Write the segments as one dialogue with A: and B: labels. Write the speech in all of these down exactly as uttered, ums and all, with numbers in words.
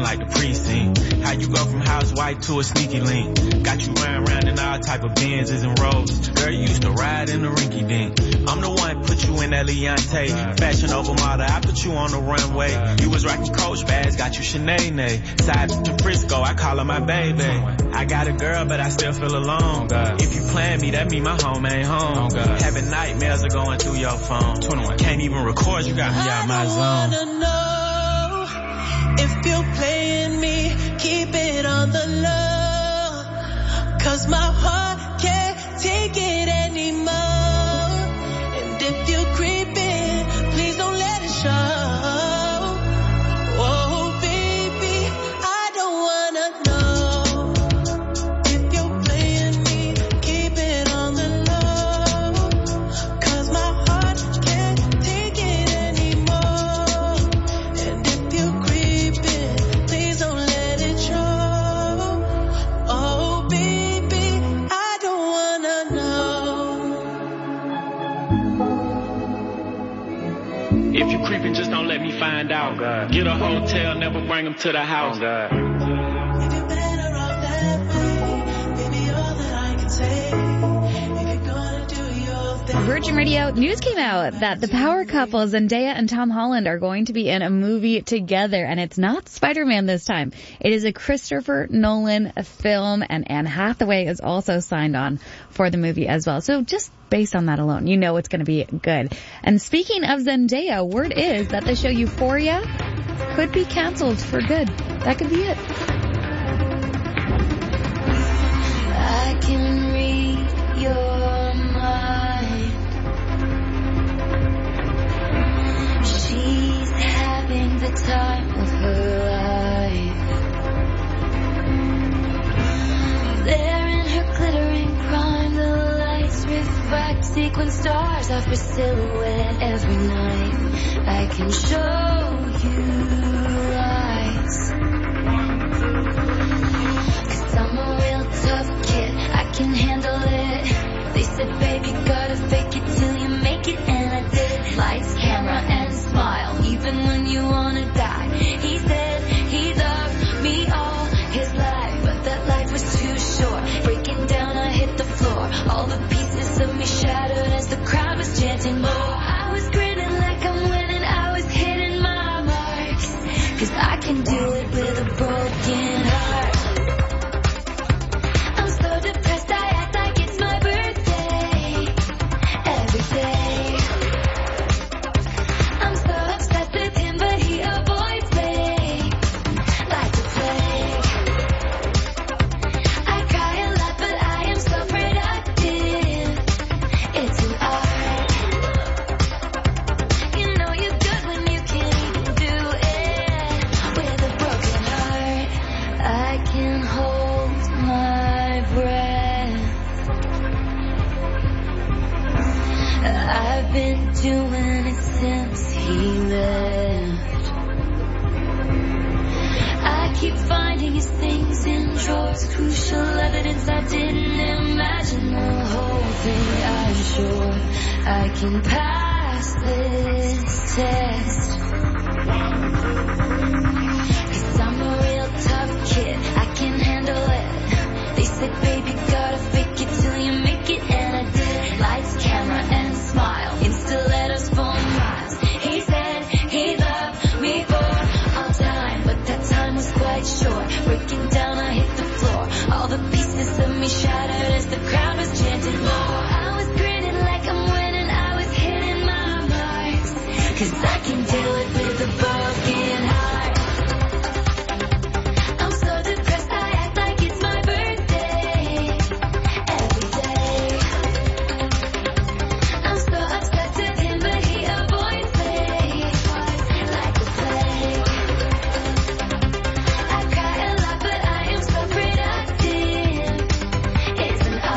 A: like the precinct. How you go from house white to a sneaky link. Got you round round in all type of Benzes and Rolls. Girl, you used to ride in the rinky dink. I'm the one put you in that Leontay. Fashion over model, I put you on the runway. You was rocking Coach bags, got you Sinead. Side to Frisco, I call her my baby. I got a girl, but I still feel alone. If you plan me, that mean my home ain't home. Having nightmares are going through your phone. Can't even record, you got me out my zone.
B: I wanna know if you're playing me, keep it on the low. Cause my heart can't take it anymore. And if you're creeping, please don't let it show. Oh baby, I don't wanna know if you're playing me, keep it on the low. Cause my heart can't take it anymore. And if you're creeping, please don't let it show. Oh baby, I don't wanna know.
A: If you creeping, just don't let me find out. Oh, get a hotel, never bring them to the house. Oh,
B: If you're better off that way, baby, all that I can say. If you're gonna do your thing.
C: Virgin Radio news came out that the power couple Zendaya and Tom Holland are going to be in a movie together, and it's not Spider-Man this time. It is a Christopher Nolan film, and Anne Hathaway is also signed on for the movie as well. So just based on that alone, you know it's going to be good. And speaking of Zendaya, word is that the show Euphoria could be canceled for good. That could be it.
D: I can read your mind. She's having the time of her life. There in her glittering prime, the lights reflect sequin stars off her silhouette every night. I can show you lights. Cause I'm a real tough kid, I can handle it. They said, baby, gotta fake it till you make it, and I did. Lights, camera, and smile, even when you wanna die. He said he loved me all his life, but that life was too short. Breaking down, I hit the floor. All the pieces of me shattered as the crowd was chanting more. I was grinning like I'm winning, I was hitting my marks. Cause I can do it with a broken heart. I'm so depressed, I act like it's my birthday every day. I'm so obsessed with him, but he avoids me like the plague. I cry a lot, but I am so productive. It's an art. You know you're good when you can't even do it with a broken heart. I can hold my breath. I've been doing it since he left. I keep finding his things in drawers, crucial evidence I didn't imagine. The whole thing, I'm sure I can pass this test. Cause I'm a real tough kid, I can handle it. They said, baby, gotta fake it till you make it, and I did. Lights, camera, and smile, in stilettos for miles. He said he loved me for all time, but that time was quite short. Breaking down, I hit the floor. All the pieces of me shattered as the crowd was chanting more. I was grinning like I'm winning, I was hitting my marks. Cause I can do it with a broken heart. I'm so depressed, I act like it's my birthday every day. I'm so obsessed with him, but he avoids me like the plague. I cry a lot, but I am so productive. It's an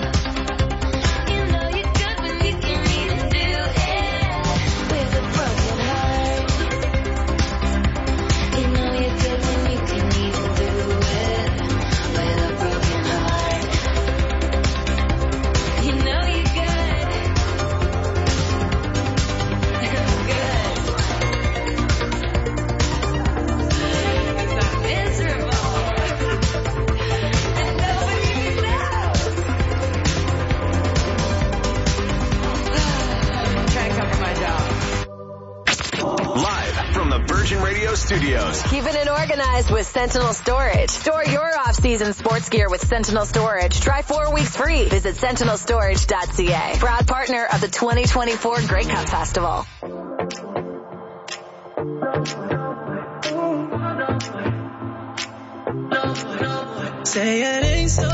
D: art. You know you're good when you can even do it with a broken
E: Radio studios.
F: Keeping it organized with Sentinel Storage. Store your off-season sports gear with Sentinel Storage. Try four weeks free. Visit sentinel storage dot c a. Proud partner of the twenty twenty-four Grey Cup Festival.
B: Say it ain't so.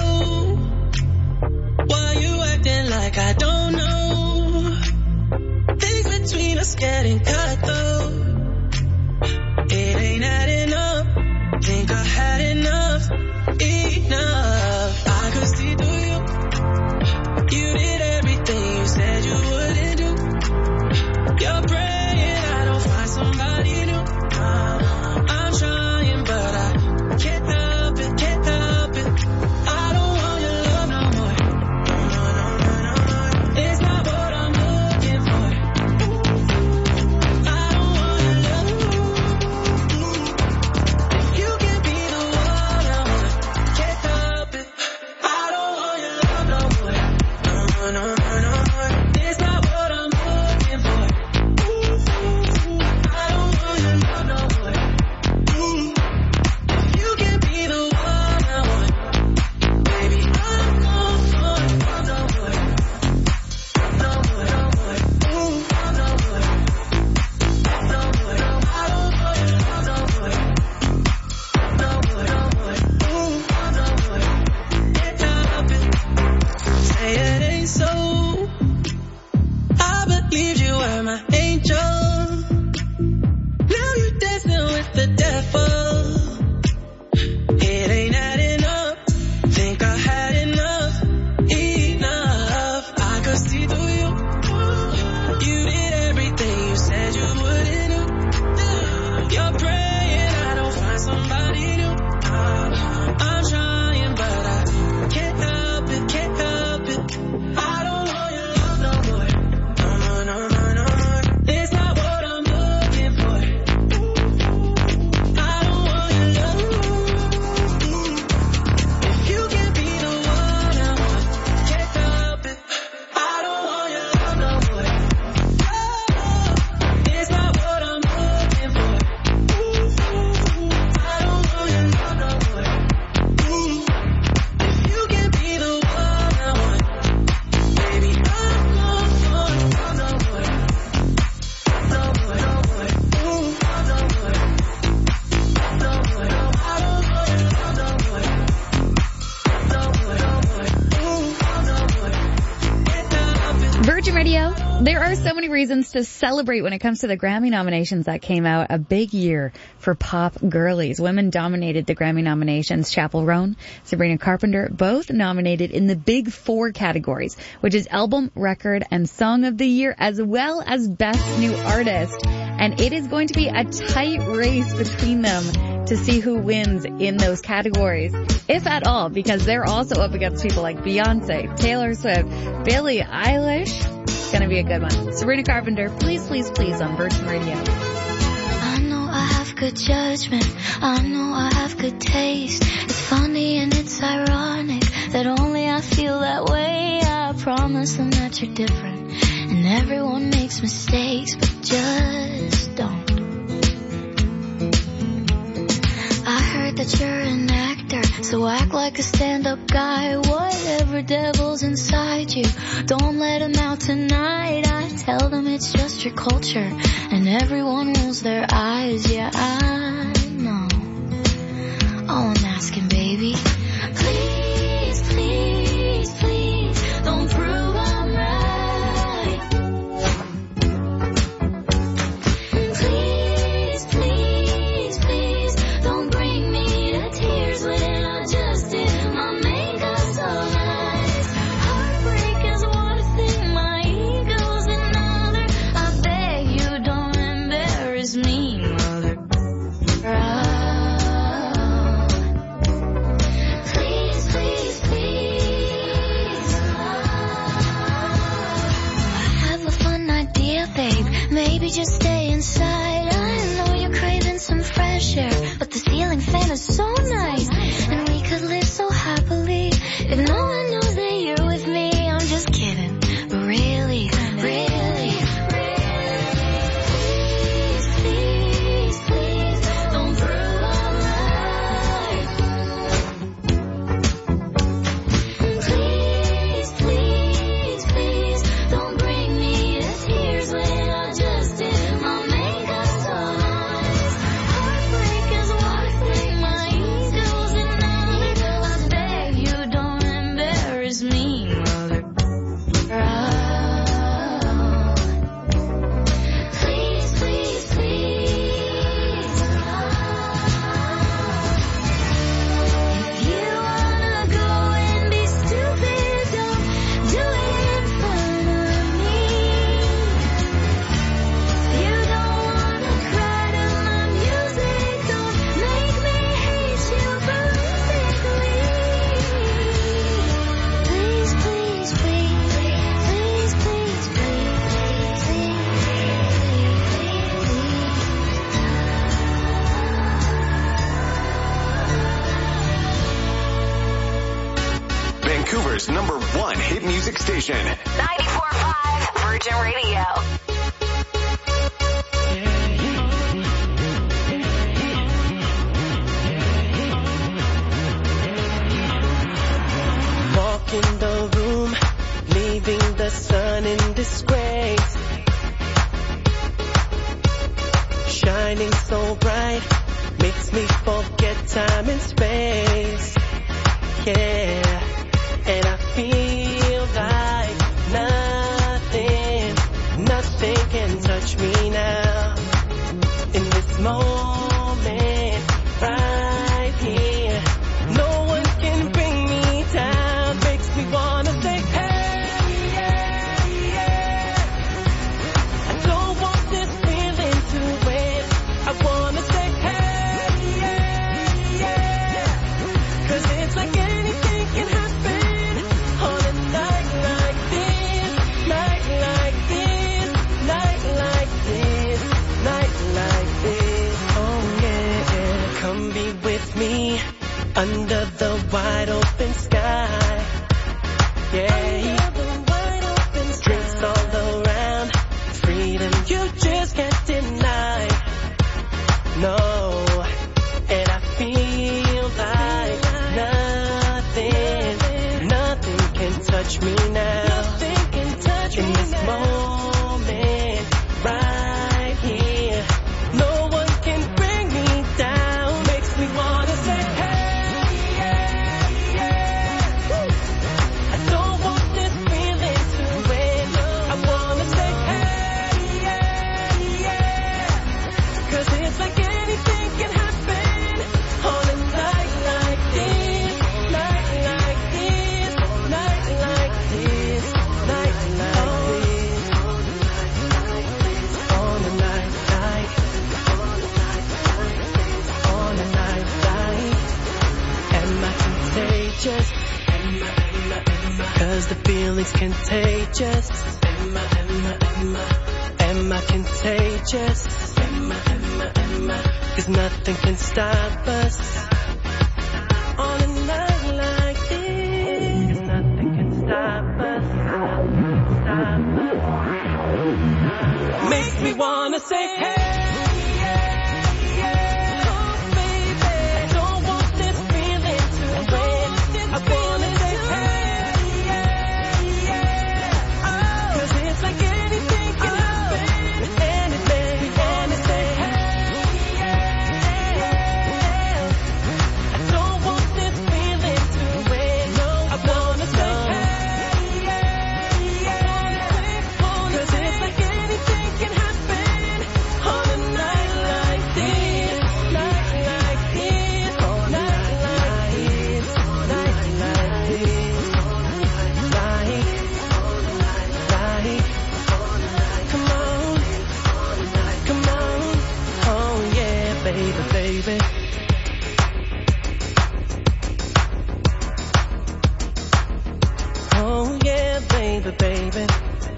B: Why you acting like I don't know? Things between us getting cut though. It ain't adding up. Think I had enough, enough. I could see through you. You did everything you said you wouldn't do. You're praying I don't find somebody new. I'm trying, but I can't help it, can't help it. I don't want your love no more. No, no, no, no, no, no. It's not what I'm looking for. I don't want your love. If you can be the one I want, can't help it. I don't want your love no more. No, no, no, no, no, no. It's not what I'm looking for. I don't want your love no more. If you can be the one I want, baby, I'm going for it. No more, no more, no more. Ooh, no more, no more. I don't want your love no more. No more, no more. Ooh, no more. Can't help it. Say it ain't so. I believed you were my angel. Now you dancing with the devil. It ain't adding up. Think I had enough, enough. I could see through you. You did everything you said you wouldn't do. You're praying I don't find somebody new. I'm trying, but I can't help it, can't help it. I don't want your love no more. No, no, no, no, no more. It's not what I'm looking for. I don't want your love. If you can be the one I want, can't help it. I don't want your love no more. It's not what I'm looking for. I don't want your love no more. If you can be the one I want, baby, I'm going for it. No more, no more, no more. Ooh, no more, no more, no. I don't want your love no more. No more, no more. Ooh, no more. Can't help it.
C: Virgin Radio, there are so many reasons to celebrate when it comes to the Grammy nominations that came out. A big year for pop girlies. Women dominated the Grammy nominations. Chappell Roan, Sabrina Carpenter, both nominated in the big four categories, which is album, record, and song of the year, as well as best new artist. And it is going to be a tight race between them to see who wins in those categories, if at all, because they're also up against people like Beyonce, Taylor Swift, Billie Eilish. It's going to be a good one. Sabrina Carpenter, please, please, please on Virgin Radio.
D: I know I have good judgment. I know I have good taste. It's funny and it's ironic that only I feel that way. I promise them that you're different. And everyone makes mistakes, but just don't. I heard that you're an actor, so act like a stand-up guy. Whatever devil's inside you, don't let him out tonight. I tell them it's just your culture, and everyone rolls their eyes. Yeah, I know. All I'm asking, baby, please, please, please, don't prove I'm right. Please, please, please, don't bring me to tears when I just did my makeup so nice. Heartbreak is one thing, my ego's another. I beg you don't embarrass me, mother. Please, please, please. I have a fun idea, babe. Maybe just stay inside. I know you're craving some fresh air, but the ceiling fan is so nice, and we could live so happily if no one knows that you're with me. I'm just kidding, but really, really, really, please, please, please,
E: Denver's number one hit music station.
F: ninety-four point five Virgin Radio.
G: Walk in the room, leaving the sun in disgrace. Shining so bright, makes me forget time and space. Yeah, and I feel like nothing, nothing can touch me now. In this moment, right here, no one can bring me down. Makes me wanna say, hey, yeah, yeah. I don't want this feeling to wait. I wanna say, hey, yeah, yeah. Cause it's like anything can happen on a night like this, night like this, night like this, night like this. Oh yeah, come be with me under the wide open sky. Yeah, drinks all around, freedom you just can't deny. No, and I feel like nothing, nothing can touch me now. Nothing can touch in this moment, right here, no one can bring me down. Makes me wanna say, hey, yeah, yeah. I don't want this feeling to end. I wanna say, hey, yeah, yeah. Cause it's like anything can happen on a night like this, night like this, night like this, night like this, on a night like, on a night like. Am I contagious? Cause the feeling's contagious. Am I, am I, am I, am I contagious? Cause nothing can stop us on a night like this. Cause nothing can stop us. Stop us. Makes me wanna say, hey, yeah, yeah. Oh, baby, I don't want this feeling to wait. I wanna say, hey, yeah, yeah. Oh, cause it's like anything can happen. Anything, anything, hey, yeah, yeah. I don't want this feeling to wait. No, I wanna say, hey, yeah, yeah. Cause it's like anything can happen on a night like this, night like this, night like this, night like this, night, night. Come on, come on, oh yeah, baby, baby. Oh yeah, baby, baby.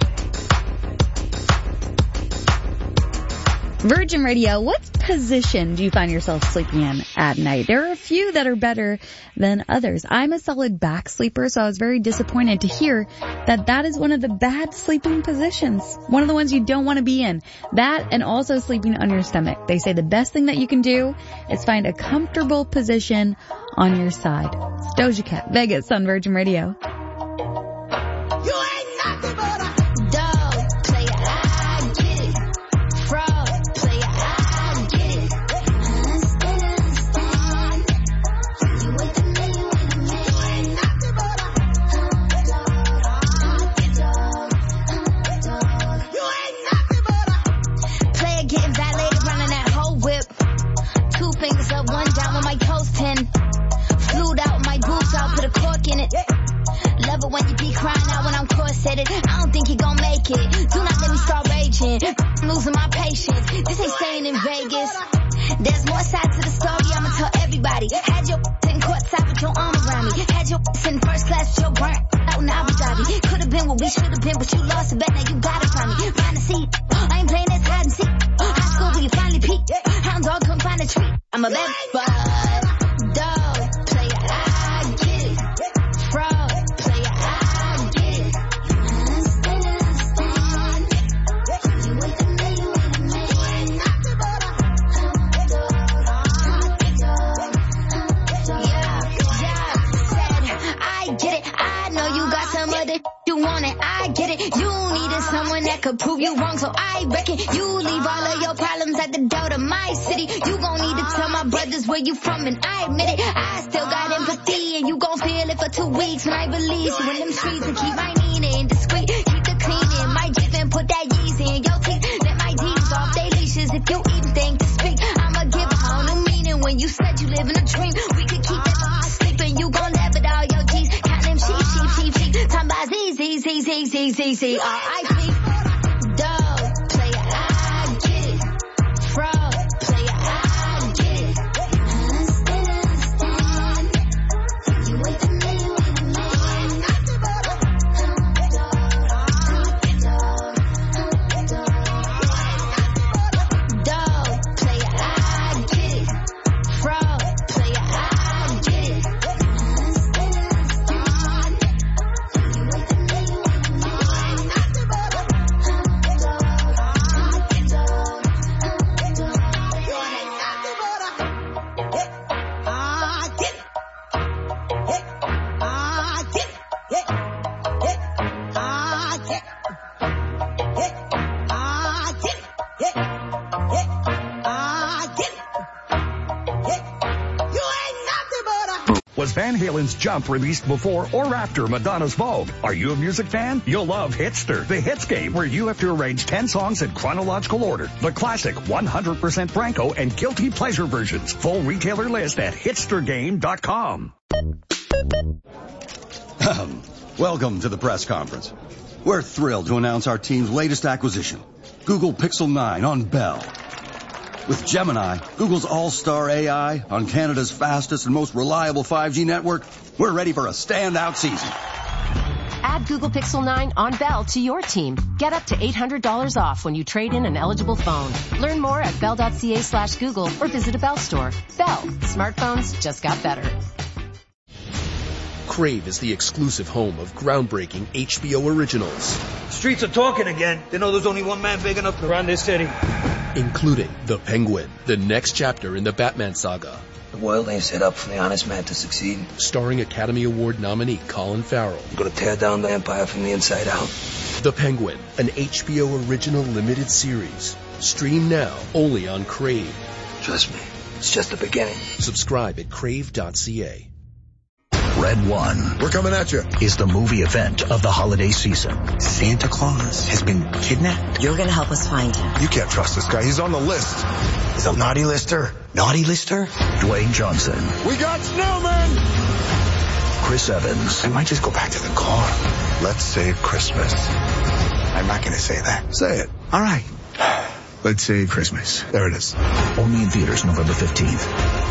C: Virgin Radio, what position do you find yourself sleeping in at night? There are a few that are better than others. I'm a solid back sleeper, so I was very disappointed to hear that that is one of the bad sleeping positions. One of the ones you don't want to be in. That and also sleeping on your stomach. They say the best thing that you can do is find a comfortable position on your side. It's Doja Cat, Vegas on Virgin Radio.
B: You ain't nothing but a
D: Dog, player, I get it. Fraud, player, I get it. Understand, understand. You with the man, you with the man.
B: you ain't nothing but a
D: Dog, dog, dog.
B: you ain't nothing but a
D: Player getting violated, running that whole whip. Two fingers up, one down with my toes ten. Flued out my boots, I'll put a cork in it. Love it when you be crying out when I'm corseted. I don't think you gon' make it. Do not let me start raging. I'm losing my patience. This ain't staying in Vegas. There's more side to the story, I'ma tell everybody. Had your sitting courtside with your arm around me. Had your sitting first class with your burnt out in Abu Dhabi. Could've been what we should've been, but you lost it. Bet now you got it from me. Find a seat. I ain't playing this hide and seek. High school where you finally peak. Hound dog couldn't find a treat. I'm a bad bud. Dog, player, I get it. Fraud, player, I that could prove you wrong. So I reckon you leave all of your problems at the door to my city. You gon' need to tell my brothers where you from, and I admit it. I still got empathy, and you gon' feel it for two weeks when I release you in them streets. And keep my meaning discreet, keep the cleaning. My Jeep and put that Yeezy in your teeth. Let my D's off they leashes. If you even think to speak, I'ma give a whole new meaning. When you said you live in a dream, we could keep that sleeping. You gon' laugh at all your G's. Count them sheep, sheep, sheep, sheep. Talking about Z, Z, Z, Z, Z, Z, Z, R I P. Dog, player, I get it. Fraud, player, I get it. Understand, understand. You wait for me, you wait for me. Dog, player, I get it. Fraud, player, I get it. Understand, understand. You wait for me, you wait for me.
H: Was Van Halen's Jump released before or after Madonna's Vogue? Are you a music fan? You'll love Hitster, the hits game where you have to arrange ten songs in chronological order. The classic one hundred percent Franco and guilty pleasure versions. Full retailer list at hitster game dot com.
I: Welcome to the press conference. We're thrilled to announce our team's latest acquisition, Google Pixel nine on Bell. With Gemini, Google's all-star A I, on Canada's fastest and most reliable five G network, we're ready for a standout season.
J: Add Google Pixel nine on Bell to your team. Get up to eight hundred dollars off when you trade in an eligible phone. Learn more at bell.ca slash Google or visit a Bell store. Bell. Smartphones just got better.
K: Crave is the exclusive home of groundbreaking H B O originals.
L: Streets are talking again. They know there's only one man big enough to run this city.
K: Including The Penguin, the next chapter in the Batman saga.
L: The world ain't set up for the honest man to succeed.
K: Starring Academy Award nominee Colin Farrell.
L: I'm gonna tear down the empire from the inside out.
K: The Penguin, an H B O original limited series. Stream now, only on Crave.
L: Trust me, it's just the beginning.
K: Subscribe at crave dot c a.
M: Red One. We're coming at you. Is the movie event of the holiday season.
N: Santa Claus has been kidnapped.
O: You're going to help us find him.
N: You can't trust this guy. He's on the list. He's a naughty lister. Naughty lister?
M: Dwayne Johnson.
N: We got snowmen!
M: Chris Evans.
N: I might just go back to the car. Let's save Christmas. I'm not going to say that.
M: Say it.
N: All right. Let's save Christmas. There it is.
M: Only in theaters November fifteenth.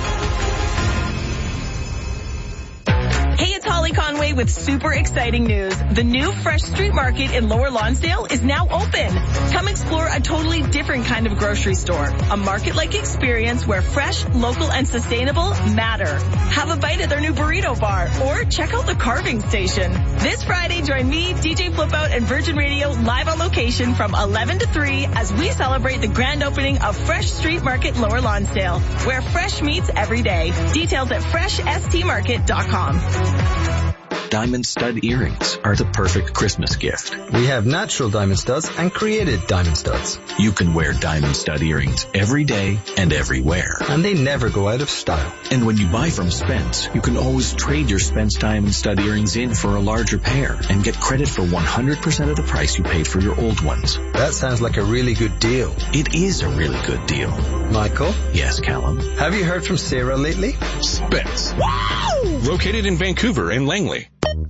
P: Hey, it's Holly Conway with super exciting news. The new Fresh Street Market in Lower Lonsdale is now open. Come explore a totally different kind of grocery store. A market-like experience where fresh, local, and sustainable matter. Have a bite at their new burrito bar or check out the carving station. This Friday, join me, D J Flipout, and Virgin Radio live on location from eleven to three as we celebrate the grand opening of Fresh Street Market Lower Lonsdale, where fresh meets every day. Details at fresh s t market dot com.
Q: Diamond stud earrings are the perfect Christmas gift.
R: We have natural diamond studs and created diamond studs.
Q: You can wear diamond stud earrings every day and everywhere.
R: And they never go out of style.
Q: And when you buy from Spence, you can always trade your Spence diamond stud earrings in for a larger pair and get credit for one hundred percent of the price you paid for your old ones.
R: That sounds like a really good deal.
Q: It is a really good deal.
R: Michael?
Q: Yes, Callum?
R: Have you heard from Sarah lately?
S: Spence. Wow! Located in Vancouver and Langley.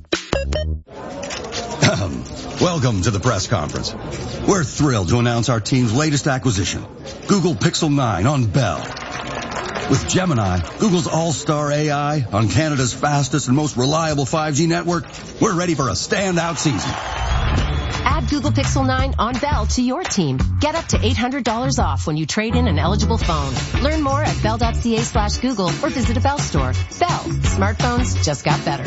I: Welcome to the press conference. We're thrilled to announce our team's latest acquisition, Google Pixel nine on Bell. With Gemini, Google's all-star A I, on Canada's fastest and most reliable five G network, we're ready for a standout season.
J: Add Google Pixel nine on Bell to your team. Get up to eight hundred dollars off when you trade in an eligible phone. Learn more at bell.ca slash Google or visit a Bell store. Bell. Smartphones just got better.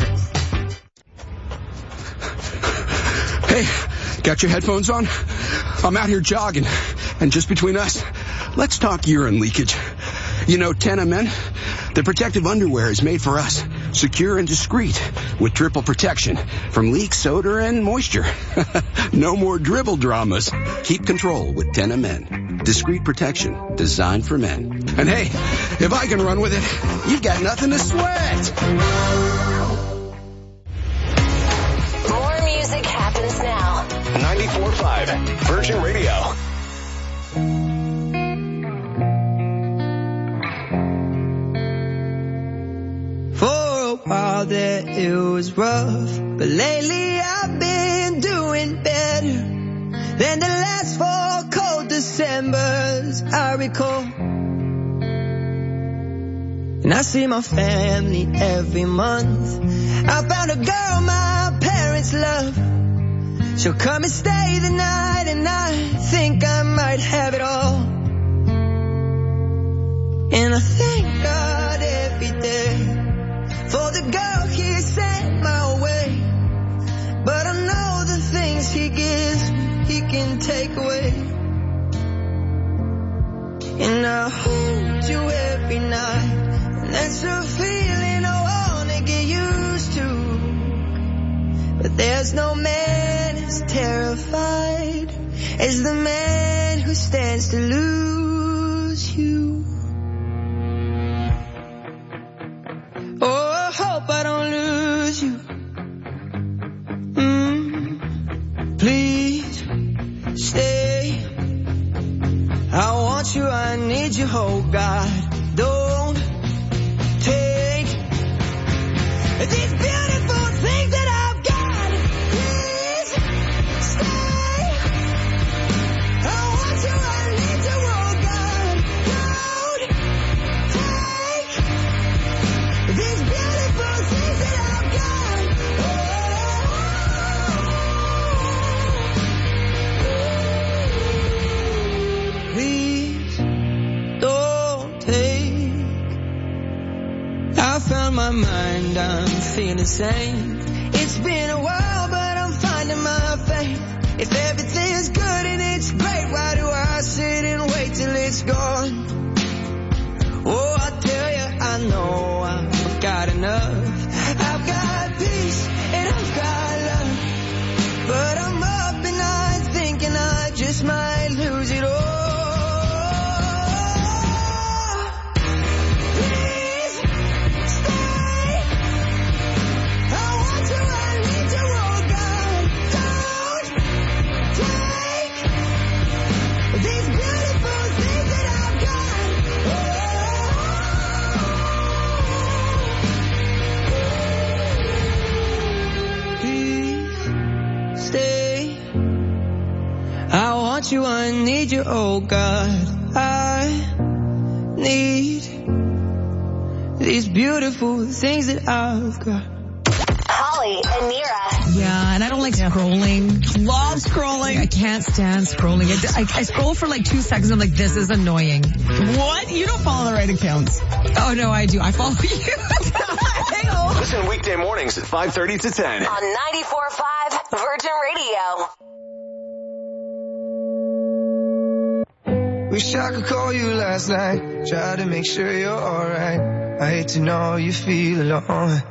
T: Hey, got your headphones on? I'm out here jogging, and just between us, let's talk urine leakage. You know, Tena Men, the protective underwear is made for us, secure and discreet, with triple protection from leaks, odor, and moisture. No more dribble dramas. Keep control with Denim Men. Discreet protection designed for men. And hey, if I can run with it, you've got nothing to sweat.
F: More music happens now.
E: ninety-four point five Virgin Radio.
G: For a while there it was rough, but lately I've been doing better than the last four cold Decembers I recall. And I see my family every month. I found a girl my parents love. She'll come and stay the night, and I think I might have it all. And I thank God every day for the girl he sent my way. But I know the things he gives me, he can take away. And I hold you every night, and that's a feeling I wanna get used to. But there's no man as terrified as the man who stands to lose you. Oh, I hope I don't lose you. Mm, please stay. I want you, I need you, oh God. Don't take these beautiful things that I've got. Please stay. I want you, I need you, oh God. Don't take these beautiful things that I've got. Oh. Please don't take. I found my mind, I'm feeling sane. It's been a while, but I'm finding my faith. If everything's good and it's great, why do I sit and wait till it's gone? Oh, I tell you, I know I've got enough. I've got peace and I've got love. But I'm up and I'm thinking I just might lose it all. Please stay. I want you, I need you, oh God. Don't take these beautiful things that I've got. Please stay. I want you, I need you, oh God. I need these beautiful things that I've got.
F: Holly and Nira.
O: Yeah, and I don't like scrolling.
P: Love scrolling.
O: I can't stand scrolling. I, I, I scroll for like two seconds. I'm like, this is annoying.
P: What? You don't follow the right accounts.
O: Oh, no, I do. I follow you.
E: Listen weekday mornings at five thirty to ten.
F: On ninety-four point five Virgin Radio.
G: Wish I could call you last night, try to make sure you're alright. I hate to know you feel alone.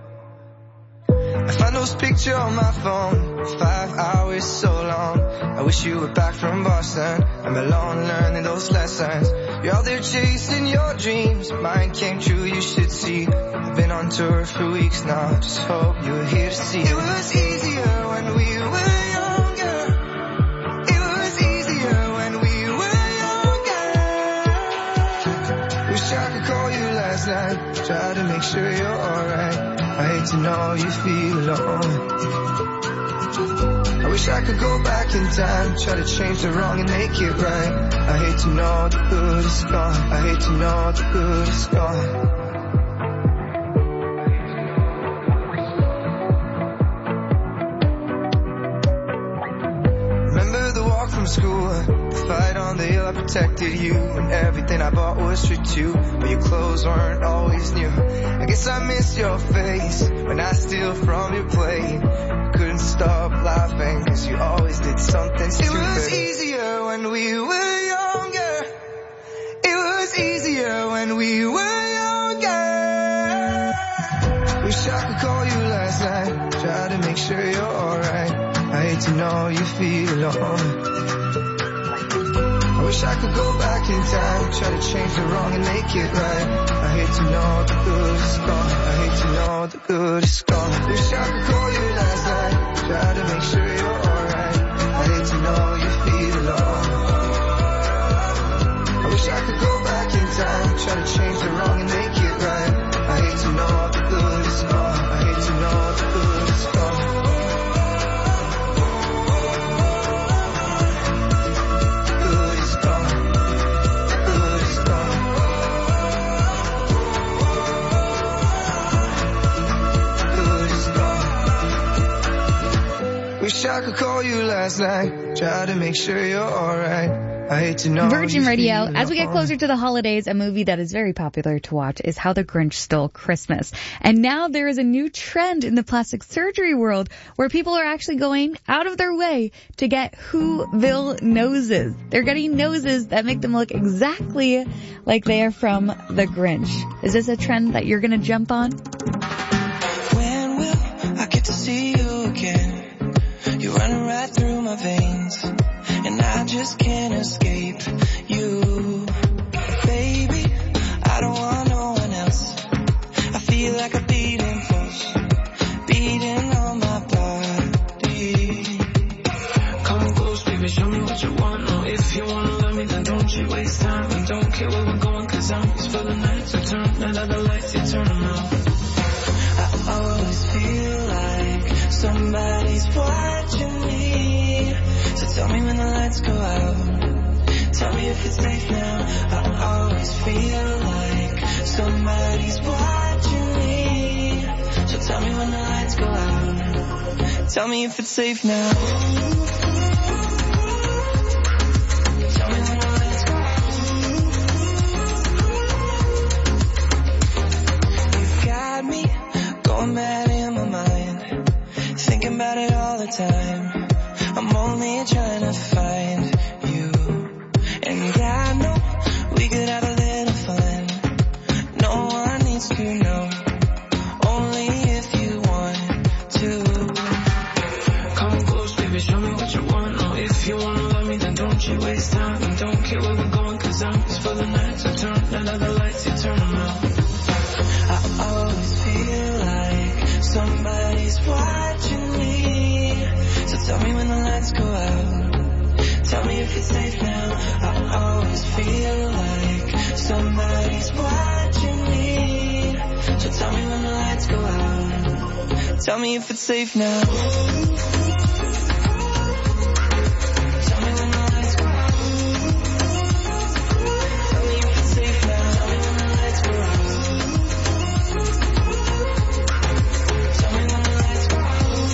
G: I found those pictures on my phone, five hours so long. I wish you were back from Boston, I'm alone learning those lessons. You're out there chasing your dreams, mine came true, you should see. I've been on tour for weeks now, just hope you were here to see. It was easier when we were younger. It was easier when we were younger. Wish I could call you last night, try to make sure you're alright. I hate to know you feel alone. I wish I could go back in time, try to change the wrong and make it right. I hate to know the good is gone. I hate to know the good is gone. Remember the walk from school, the fight on the hill, I protected you, and everything I bought was for two, but your clothes weren't always new. I guess I miss your face when I steal from your plate. Couldn't stop laughing cause you always did something stupid. It was easier when we were younger. It was easier when we were younger. Wish I could call you last
U: to know you feel alone. I wish I could go back in time, try to change the wrong and make it right. I hate to know the good is gone. I hate to know the good is gone. Wish I could call you last night, try to make sure you're alright. I hate to know you feel alone. I wish I could go back in time, try to change the wrong and make it right. I hate to know the good is gone. I hate to know the good is gone. Good is gone. Good is gone. Good is gone. Wish I could call you last night, try to make sure you're alright. I hate to know.
C: Virgin Radio, as we get closer to the holidays, a movie that is very popular to watch is How the Grinch Stole Christmas. And now there is a new trend in the plastic surgery world where people are actually going out of their way to get Whoville noses. They're getting noses that make them look exactly like they are from the Grinch. Is this a trend that you're going to jump on?
U: When will I get to see you again? You're running right through my veins, and I just can't escape you. Baby, I don't want no one else. I feel like a beating pulse, beating on my body. Come close, baby, show me what you want. No, if you wanna love me, then don't you waste time. And don't care where we're going, cause I'm just for the night to turn. Night of the lights, you turn them out. I always feel like somebody's watching me. So tell me when the lights go out. Tell me if it's safe now. I always feel like somebody's watching me. So tell me when the lights go out. Tell me if it's safe now. Tell me when the lights go out. You've got me going mad in my mind, thinking about it all the time. I'm only trying to find you, and I know we could have a little fun. No one needs to know, only if you want to. Come close, baby, show me what you want. No, if you wanna love me, then don't you waste time. And don't care where we're going, cause I'm just for the night to turn. None of the lights, you turn them out. I always feel like somebody's watching me. So tell me when the lights go out. Tell me if it's safe now. I always feel like somebody's watching me. So tell me when the lights go out. Tell me if it's safe now. Tell me when the lights go out. Tell me if it's safe now. Tell me when the lights go out. Tell me when the lights go out.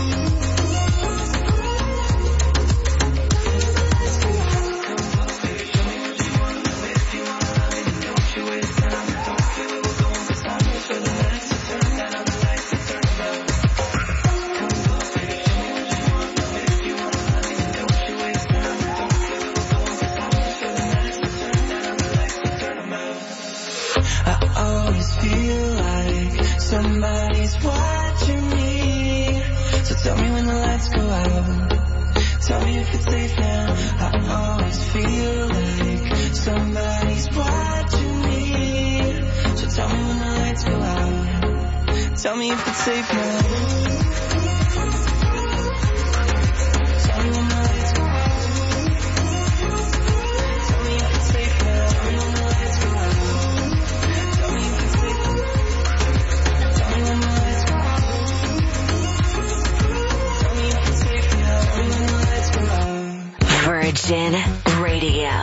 U: Somebody's watching me. So tell me when the lights go out. Tell me if it's safe now. I always feel like somebody's watching me. So tell me when the lights go out. Tell me if it's safe now. Tell me when the lights go out. Tell me if it's safe now. Tell me when the lights go out. Tell me if it's safe now. Tell me when the lights go out. Tell me if it's safe now. Tell me when the lights go out.
F: Virgin Radio.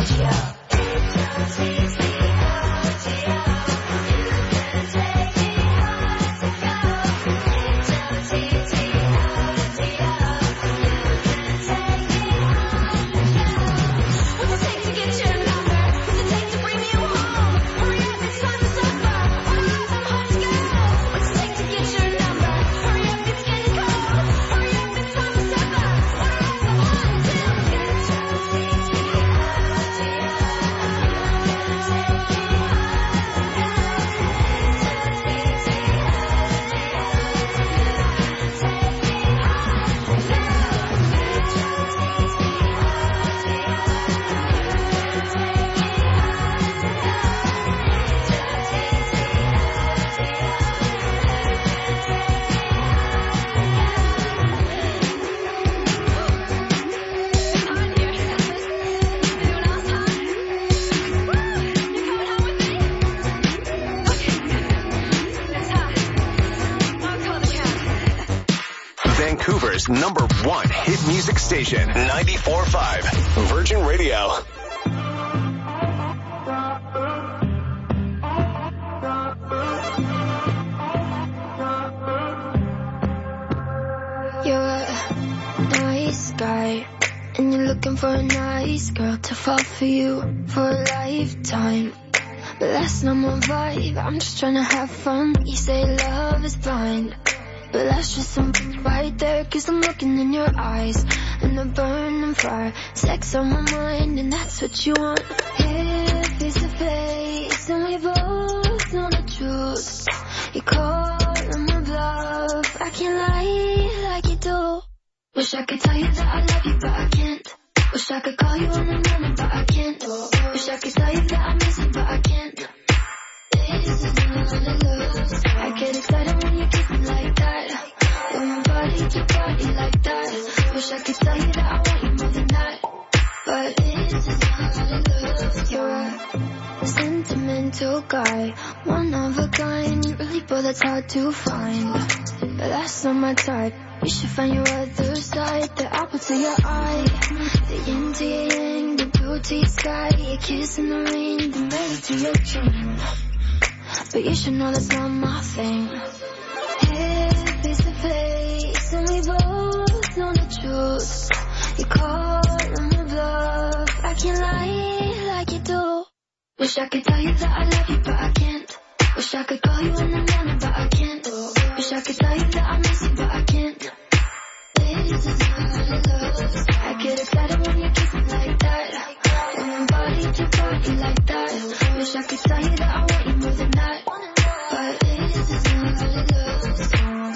E: Vancouver's number one hit music station, ninety-four point five Virgin Radio.
A: You're a nice guy, and you're looking for a nice girl to fall for you for a lifetime. But that's not my vibe, I'm just trying to have fun. You say love is blind, but that's just some right there, cause I'm looking in your eyes, and a burning fire, sex on my mind, and that's what you want. Here, face to face, and we both know the truth. You call on my bluff, I can't lie like you do. Wish I could tell you that I love you, but I can't. Wish I could call you in the morning, but I can't. Wish I could tell you that I miss you, but I can't. This is not love. I get excited when you kiss me like that. When my body to body like that. Wish I could tell you that I want you more than that. But this is not love. You're a sentimental guy, one of a kind. You really, but that's hard to find. But that's not my type. You should find your other side. The apple to your eye, the yin to your yang, the blue to your sky, your kiss in the rain, the melody to your dream. But you should know that's not my thing. Here, face to face, and we both know the truth. You call on my bluff, I can't lie like you do. Wish I could tell you that I love you, but I can't. Wish I could call you in the morning, but I can't. Wish I could tell you that I miss you, but I can't. This is not love. I get excited when you kiss me like that. When my body to body like that. Wish I could tell you that I want you more than that. But this is not love.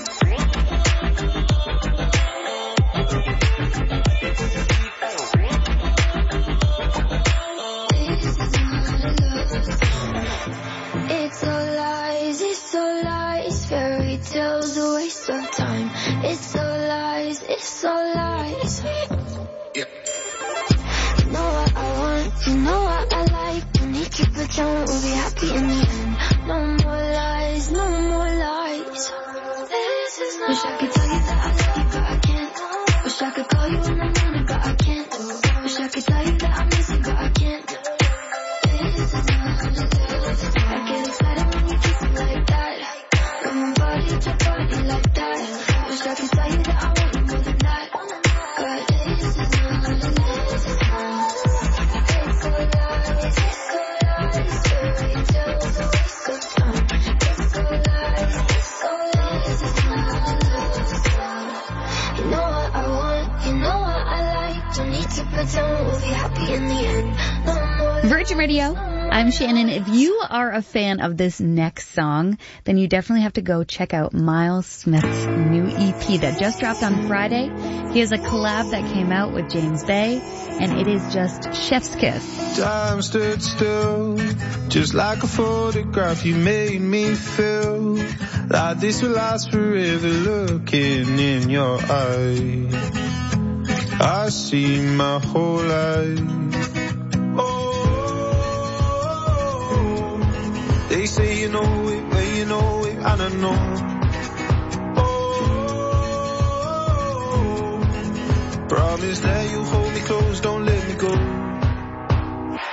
A: It's all lies, it's all lies. Fairy tales, a waste of time. It's all lies, it's all lies. You know what I want, you know what I like. Don't need to pretend we'll be happy in the end. No more lies, no more lies. This is not. Wish I could tell you that I love you, but I can't. Wish I could call you in the morning, but I can't. Wish I could tell you that I miss you, but I can't. This is not. I get excited when you kiss me like that. When my body to body like that. Wish I could tell you that I want you more than that. But this is not. This is not. It's so lies, it's so lies. Fairy tales, a waste of time. It's so lies, it's so lies. It's not love. You know what I want, you know what I like. Don't need to pretend we'll be happy in the end. No more.
C: Virgin Radio, I'm Shannon. If you are a fan of this next song, then you definitely have to go check out Miles Smith's new E P that just dropped on Friday. He has a collab that came out with James Bay, and it is just chef's kiss.
V: Time stood still, just like a photograph. You made me feel like this will last forever. Looking in your eyes, I see my whole life. They say you know it, but you know it, I don't know. Oh, promise that you'll hold me close, don't let me go.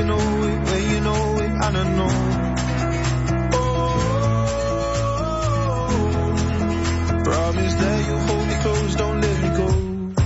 V: know it, where you know it, I don't know. Oh, promise that you'll hold me close, don't let me go.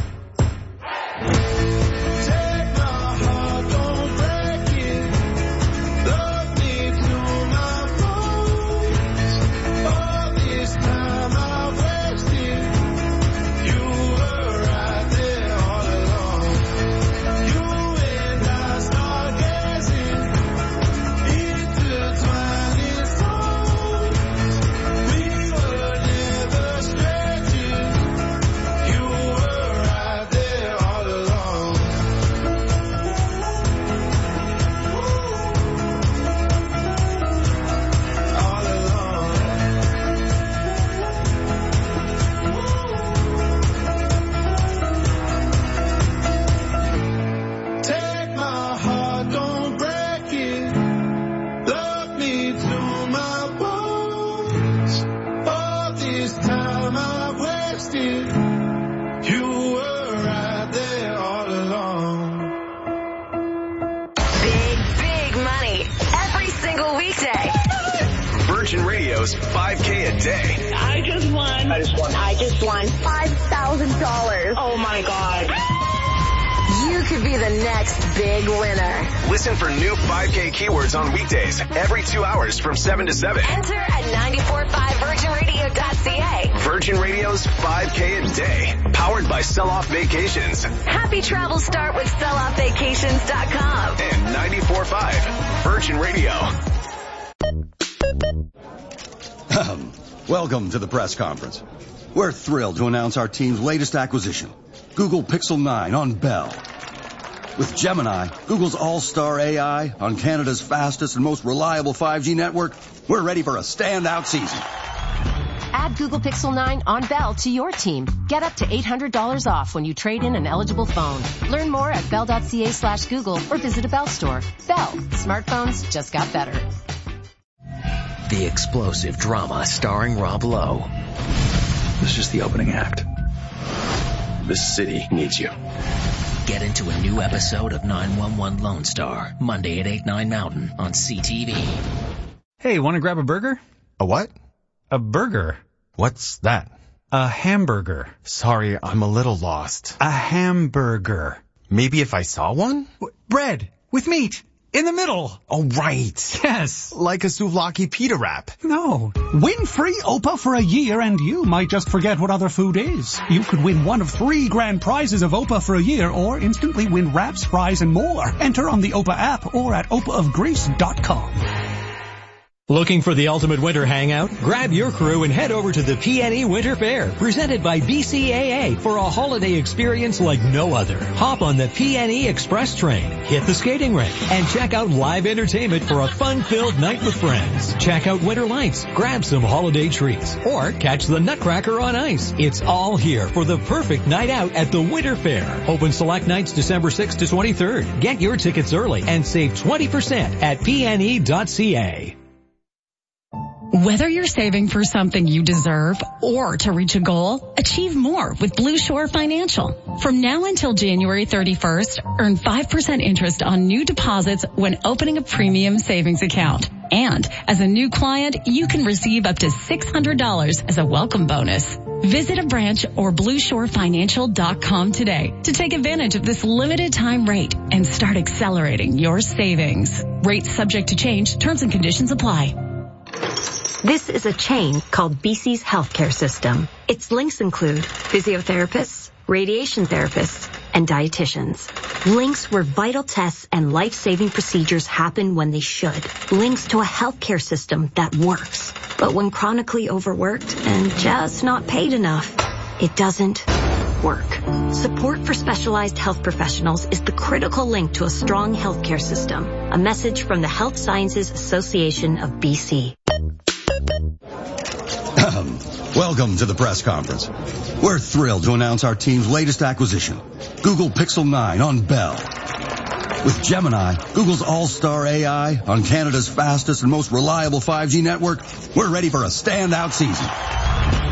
E: five K a day.
B: I just won.
E: I just won.
B: I just won five thousand dollars. Oh my God.
F: You could be the next big winner.
E: Listen for new five K keywords on weekdays every two hours from seven to seven.
F: Enter at nine four five virgin radio dot c a.
E: Virgin Radio's five K a day. Powered by Sell-Off Vacations.
F: Happy travels start with sell off vacations dot com.
E: And ninety-four point five Virgin Radio.
I: Welcome to the press conference. We're thrilled to announce our team's latest acquisition, Google Pixel nine on Bell. With Gemini, Google's all-star A I on Canada's fastest and most reliable five G network, we're ready for a standout season.
J: Add Google Pixel nine on Bell to your team. Get up to eight hundred dollars off when you trade in an eligible phone. Learn more at bell dot c a slash Google or visit a Bell store. Bell. Smartphones just got better.
M: The explosive drama starring Rob Lowe.
Q: This is just the opening act. This city needs you.
M: Get into a new episode of nine one one Lone Star, Monday at eight, nine Mountain on C T V.
D: Hey, want to grab a burger?
R: A what?
D: A burger.
R: What's that?
D: A hamburger.
R: Sorry, I'm a little lost.
D: A hamburger.
R: Maybe if I saw one?
D: W- bread with meat. In the middle.
R: Oh, right.
D: Yes.
R: Like a souvlaki pita wrap.
W: No. Win free O P A for a year and you might just forget what other food is. You could win one of three grand prizes of O P A for a year or instantly win wraps, fries, and more. Enter on the O P A app or at opa of greece dot com.
X: Looking for the ultimate winter hangout? Grab your crew and head over to the P N E Winter Fair, presented by B C A A, for a holiday experience like no other. Hop on the P N E Express train, hit the skating rink, and check out live entertainment for a fun-filled night with friends. Check out winter lights, grab some holiday treats, or catch the Nutcracker on ice. It's all here for the perfect night out at the Winter Fair. Open select nights December sixth to twenty-third. Get your tickets early and save twenty percent at P N E dot C A.
O: Whether you're saving for something you deserve or to reach a goal, achieve more with Blue Shore Financial. From now until January thirty-first, earn five percent interest on new deposits when opening a premium savings account. And as a new client, you can receive up to six hundred dollars as a welcome bonus. Visit a branch or blue shore financial dot com today to take advantage of this limited time rate and start accelerating your savings. Rates subject to change. Terms and conditions apply.
Y: This is a chain called B C's healthcare system. Its links include physiotherapists, radiation therapists, and dietitians. Links where vital tests and life-saving procedures happen when they should. Links to a healthcare system that works. But when chronically overworked and just not paid enough, it doesn't work. Support for specialized health professionals is the critical link to a strong healthcare system. A message from the Health Sciences Association of B C.
I: Welcome to the press conference. We're thrilled to announce our team's latest acquisition, Google Pixel nine on Bell. With Gemini, Google's all-star A I on Canada's fastest and most reliable five G network, we're ready for a standout season.
J: Add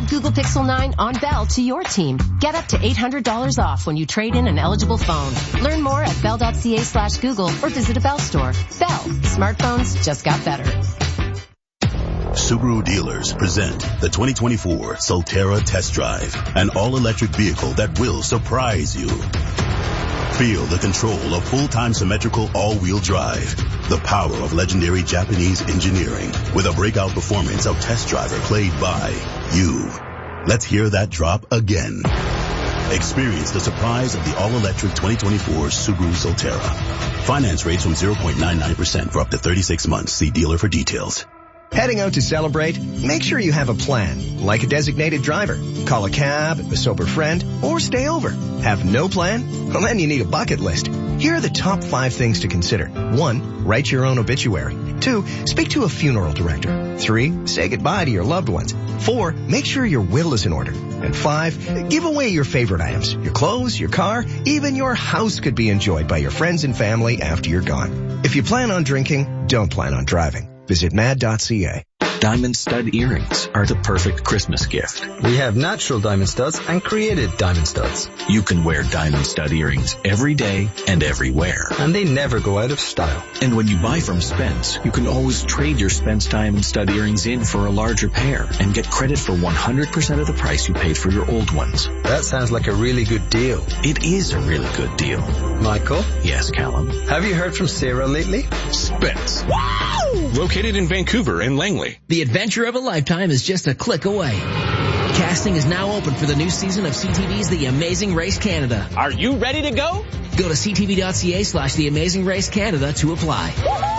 J: Add Google Pixel nine on Bell to your team. Get up to eight hundred dollars off when you trade in an eligible phone. Learn more at bell.ca slash Google or visit a Bell store. Bell. Smartphones just got better.
H: Subaru dealers present the twenty twenty-four Solterra Test Drive, an all-electric vehicle that will surprise you. Feel the control of full-time symmetrical all-wheel drive, the power of legendary Japanese engineering, with a breakout performance of Test Driver played by you. Let's hear that drop again. Experience the surprise of the all-electric twenty twenty-four Subaru Solterra. Finance rates from zero point nine nine percent for up to thirty-six months. See dealer for details.
K: Heading out to celebrate? Make sure you have a plan, like a designated driver. Call a cab, a sober friend, or stay over. Have no plan? Well, then you need a bucket list. Here are the top five things to consider. One, write your own obituary. Two, speak to a funeral director. Three, say goodbye to your loved ones. Four, make sure your will is in order. And five, give away your favorite items. Your clothes, your car, even your house could be enjoyed by your friends and family after you're gone. If you plan on drinking, don't plan on driving. Visit mad dot c a.
Q: Diamond stud earrings are the perfect Christmas gift.
R: We have natural diamond studs and created diamond studs.
Q: You can wear diamond stud earrings every day and everywhere.
R: And they never go out of style.
Q: And when you buy from Spence, you can always trade your Spence diamond stud earrings in for a larger pair and get credit for one hundred percent of the price you paid for your old ones.
R: That sounds like a really good deal.
Q: It is a really good deal.
R: Michael?
Q: Yes, Callum?
R: Have you heard from Sarah lately?
L: Spence. Wow! Located in Vancouver and Langley.
M: The adventure of a lifetime is just a click away. Casting is now open for the new season of C T V's The Amazing Race Canada.
N: Are you ready to go?
M: Go to ctv.ca slash The Amazing Race Canada to apply.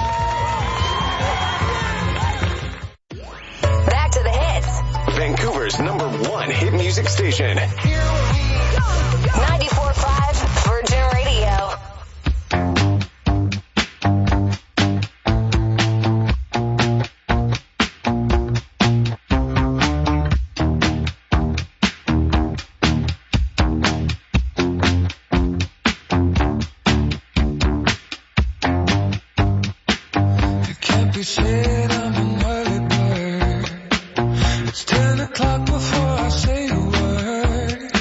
F: Back to the hits.
E: Vancouver's number one hit music station.
F: ninety-four point five Virgin Radio.
U: Said I'm an early bird. It's ten o'clock before I say a word.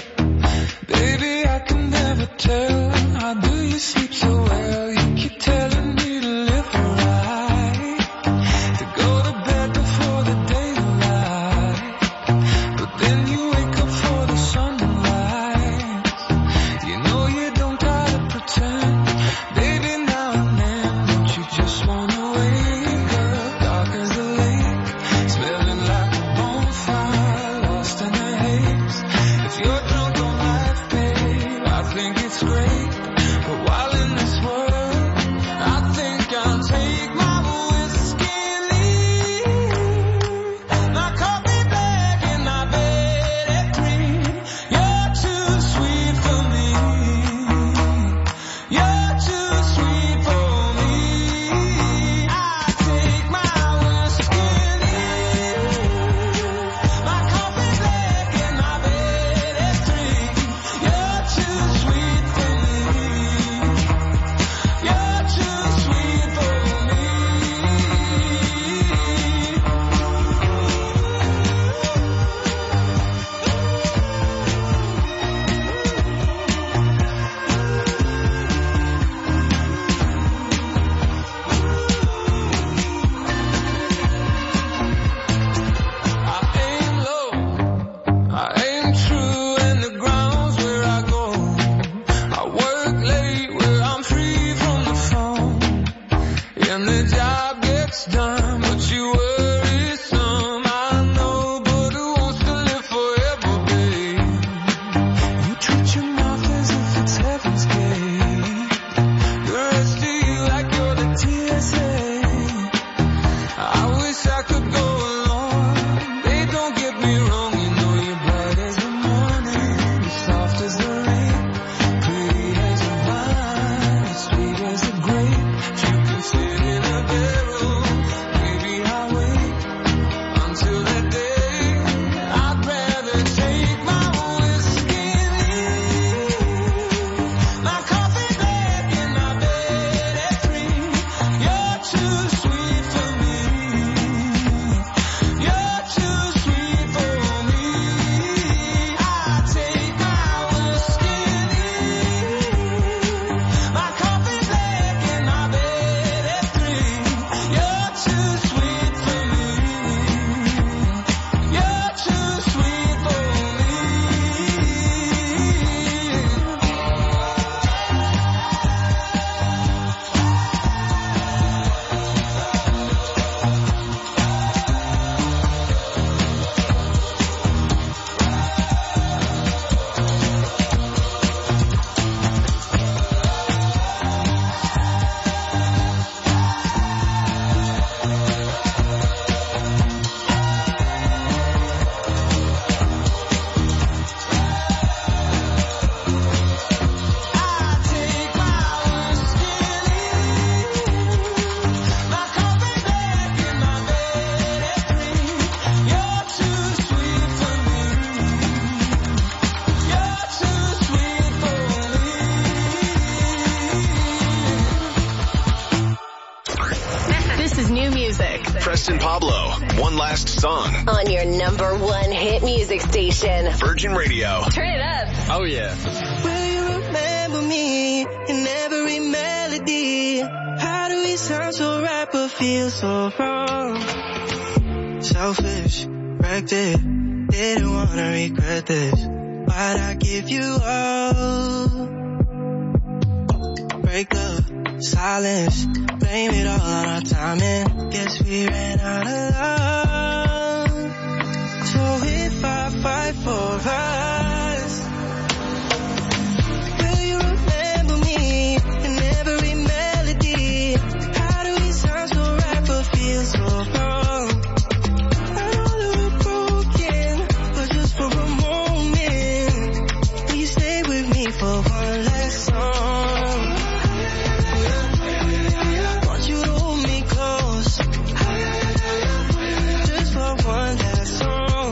E: Elvis and Pablo, One Last Song.
F: On your number one hit music station.
E: Virgin Radio.
F: Turn it up.
E: Oh, yeah.
U: Will you remember me in every melody? How do we sound so right but feel so wrong? Selfish, wrecked it, didn't wanna regret this. Why'd I give you up? Break up, silence, blame it all on our timing. Guess we ran out of love. So if I fight for us, will you remember me in every melody? How do we sound so right but feel so wrong? I know that we're broken, but just for a moment, will you stay with me for one last song? Want you to hold me close, just for one last song.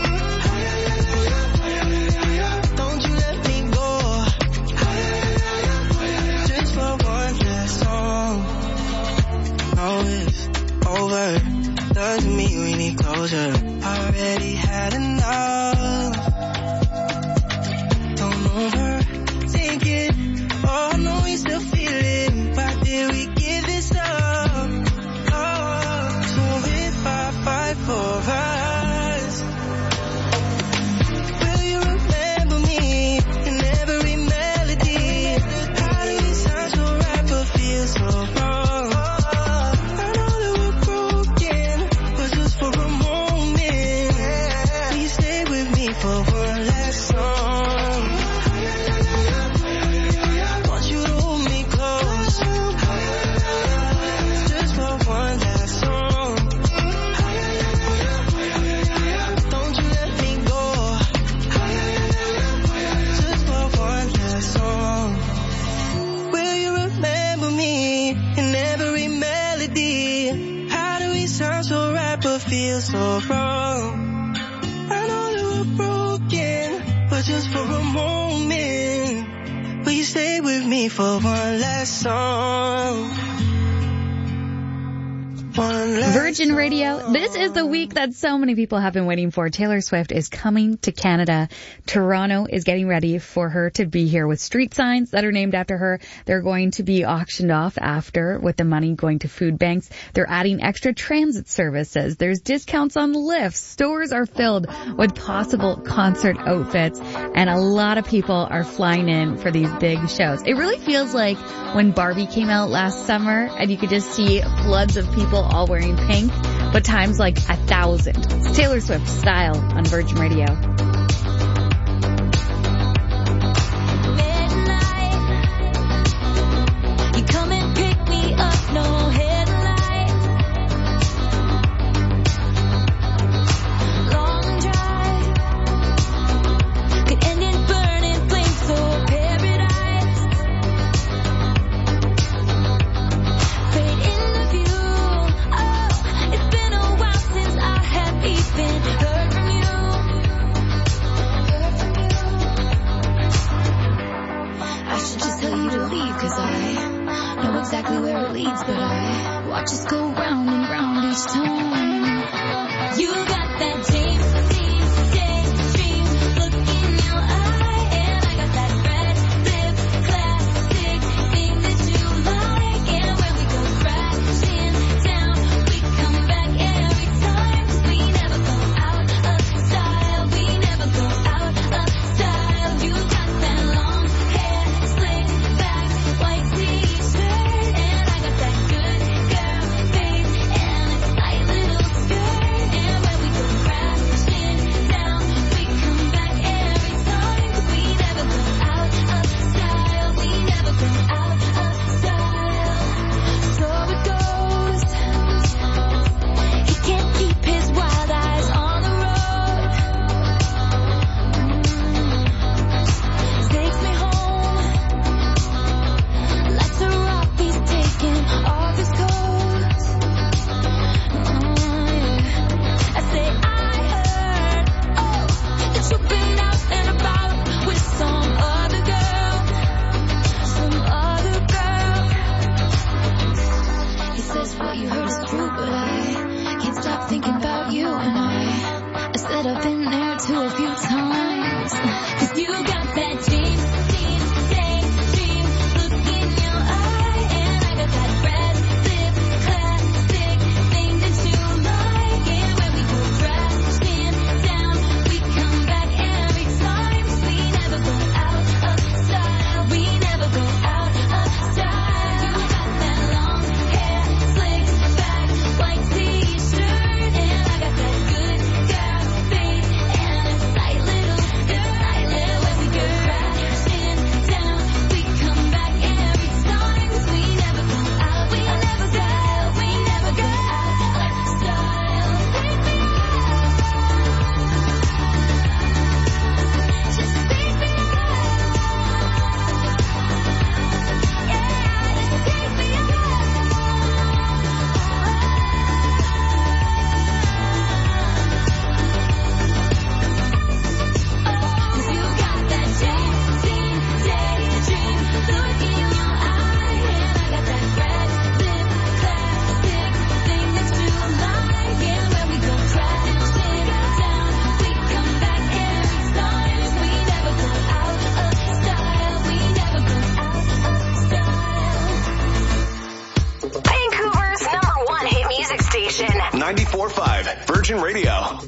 U: Don't you let me go, just for one last song. No, it's over, doesn't mean we need closure. Already had enough. Don't overthink it. Oh, I know you still feel it. Why did we give this up? Oh, so if I fight for us, will you remember me in every melody? How do we sound so right but feel so wrong? I know that we're broken, but just for a moment, please stay with me for one last song. Want you to hold me close, just for one last song. Don't you let me go, just for one last song. Will you remember me in every melody? How do we sound so right but feel so wrong? I know that we're broken, but just for a moment, will you stay with me for one last song? One last
C: Virgin Radio. This is the week that so many people have been waiting for. Taylor Swift is coming to Canada. Toronto is getting ready for her to be here with street signs that are named after her. They're going to be auctioned off after, with the money going to food banks. They're adding extra transit services. There's discounts on lifts. Stores are filled with possible concert outfits, and a lot of people are flying in for these big shows. It really feels like when Barbie came out last summer and you could just see floods of people all wearing pink, but times like a thousand. It's Taylor Swift Style on Virgin Radio.
A: You come and pick me up, no headlights. Long drive could end in burning flames or paradise. Fade in the view. Oh, it's been a while since I have even heard from you. Heard from you. I should just tell you to leave, 'cause I know exactly where it leads, but I watch us go round and round each time. You got that James Dean daydream look in your eye, and I got that red lip classic thing that you like. And when we go crashing down, we come back every time. 'Cause we never go out of style, we never go out of style. You got that long hair, slick back, white t-shirt, and I got that good girl face and a tight little skirt. And when we go crashing
E: ninety-four point five Virgin Radio.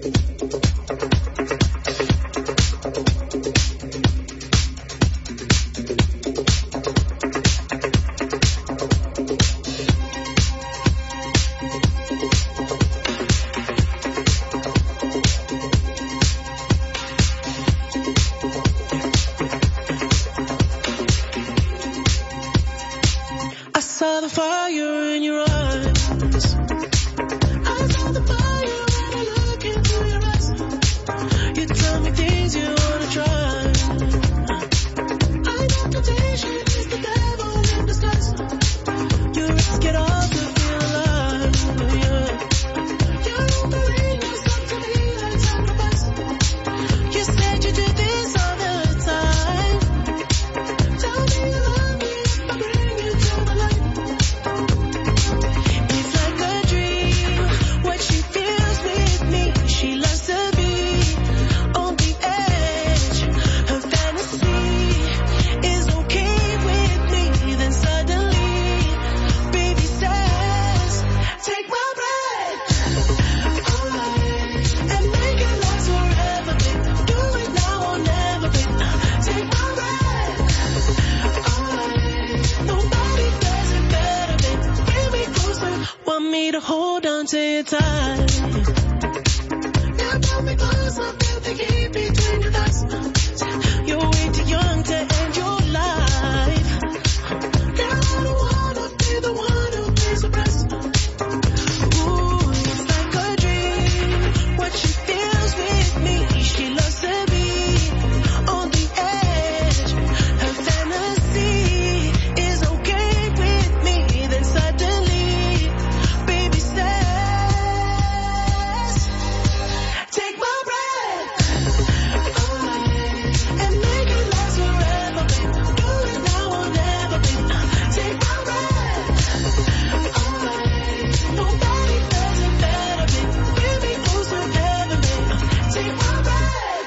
U: I saw the fire in your eyes. I saw the fire when I look into your eyes. You tell me things you wanna try. I know temptation is the devil in disguise. You risk it all to feel alive. Yeah. You don't believe yourself to me that sacrifice. You said you do this all the time. Tell me you love me if I bring you to the light. It's like a dream, what she feels with me. She loves to be on the edge. Her fantasy is okay with me. Then suddenly, baby says, take my breath away and make it last forever, babe. Do it now or never, babe. Take my breath away. Nobody does it better, babe. Bring me closer. Want me to hold on to you tight. Yeah, pull me closer, feel the heat between your thighs. You're way too young to end your life. Girl, I don't wanna be the one who pays the price. Ooh, it's like a dream, what she feels with me. She loves to be on the edge. Her fantasy is okay with me. Then suddenly, baby says, take my breath away and make it last forever, babe. Do it now or never, babe. Take my breath away. Nobody does it better, babe. Bring me closer, never, babe. Take my breath.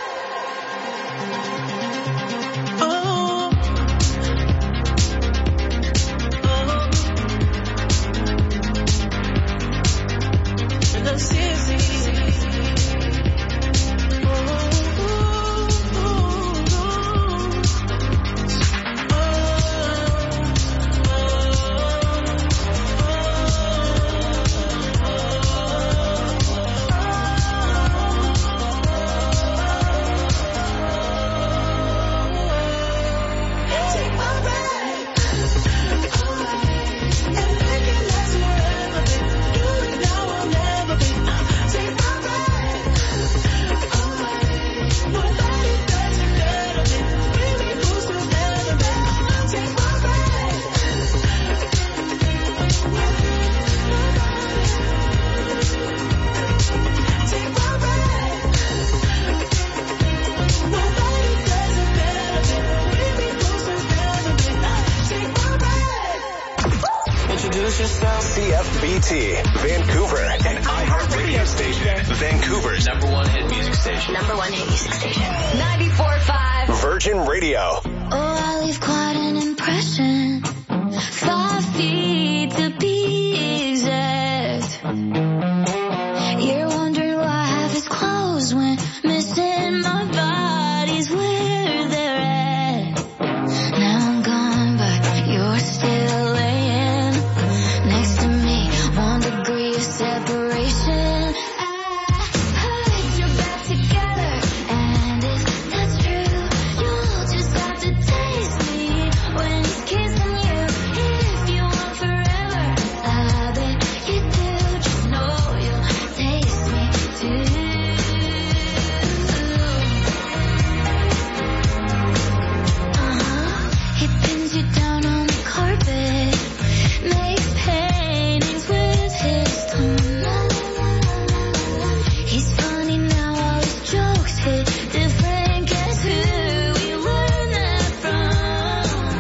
U: Oh. Oh. And I'm serious. Take my breath away and make it last forever, babe. Do it now or never, babe. Take my breath away. Nobody does it better, babe. Bring me closer, never, babe. Take my breath Take my breath. Nobody does it better, babe. Bring me closer, never, babe. Take my breath.
E: Introduce yourself. C F B T, Vancouver, an iHeartRadio station. Vancouver's number one hit music station.
F: Number one hit music station. ninety-four point five
E: Virgin Radio.